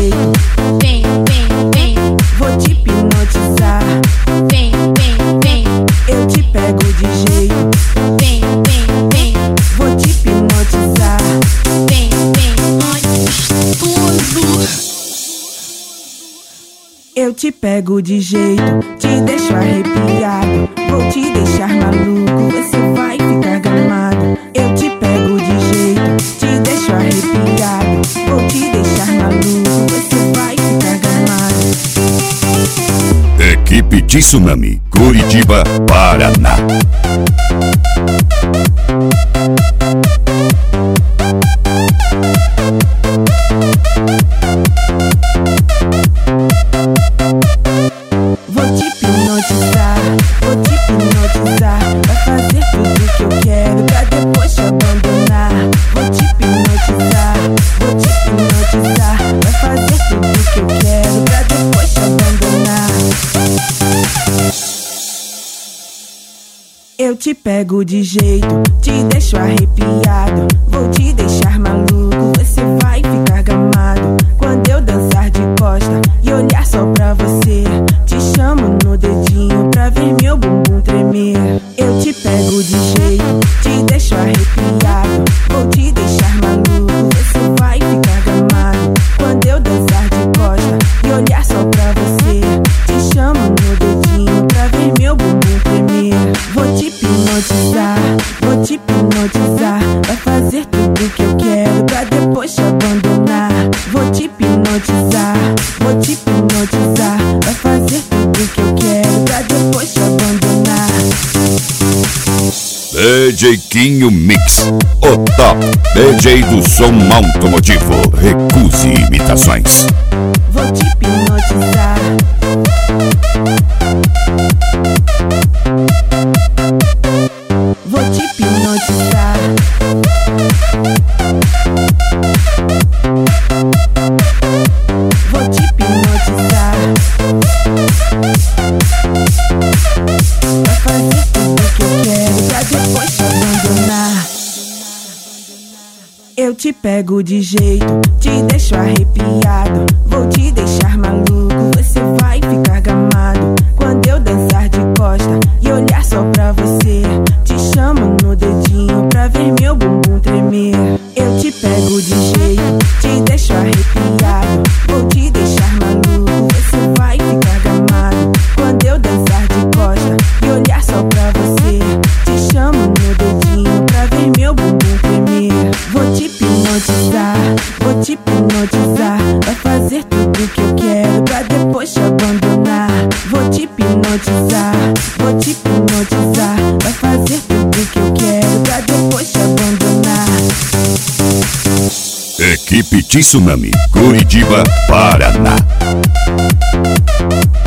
jeito. Vem, vem, vem, Vou te hipnotizar. vem, vem, vem, Eu te pego de jeito. vem, vem, vem, Vou te hipnotizar. vem, vem. Ai, gostoso. Eu te pego de jeito, te deixo arrepiado. Vou te deixar maluco, você vai ficar gamado. Eu te pego de jeito, te deixo arrepiado. Vou te deixar maluco, você vai ficar gamado. Equipe Tsunami, Curitiba, Paraná. Vou te hipnotizar, vou te hipnotizar. Vai fazer tudo que eu quero pra depois te abandonar. Vou te hipnotizar, vou te hipnotizar. Vai fazer tudo que eu quero pra depois te abandonar. Eu te pego de jeito, te deixo arrepiado. Vou te deixar maluco, você vai ficar gamado. Quando eu dançar de costa e olhar só pra você, te chamo no dedinho pra ver meu bumbum tremer. Eu te pego de jeito, te deixo arrepiado. Vou te deixar maluco, você vai ficar gamado. Quando eu dançar de costa e olhar só pra você, te chamo no dedinho pra ver meu bumbum tremer. Vou te hipnotizar, vou te hipnotizar. Vai fazer tudo que eu quero pra depois te abandonar. Vou te hipnotizar, vou te hipnotizar. Vai fazer tudo que eu quero pra depois te abandonar. DJ Quinho Mix, o top DJ do som automotivo. Recuse imitações. Vou te hipnotizar. Vou te hipnotizar. Vou te hipnotizar. Vai fazer tudo que eu quero pra depois te abandonar. Eu te pego de jeito, te deixo arrepiado. Vou te deixar maluco, você vai ficar gamado. Quando eu dançar de costa e olhar só pra você, te chamo no dedinho pra ver meu bumbum tremer. Eu te pego de jeito, te deixo arrepiado. Vou te deixar maluco, você vai ficar gamado. Quando eu dançar de costa e olhar só pra você, te chamo no dedinho pra ver meu bumbum tremer. Vou te hipnotizar, vou te hipnotizar. Vai fazer tudo que eu quero pra depois te abandonar. Vou te hipnotizar, vou te hipnotizar. Vai fazer tudo que eu quero pra depois te abandonar. Equipe Tsunami, Curitiba, Paraná.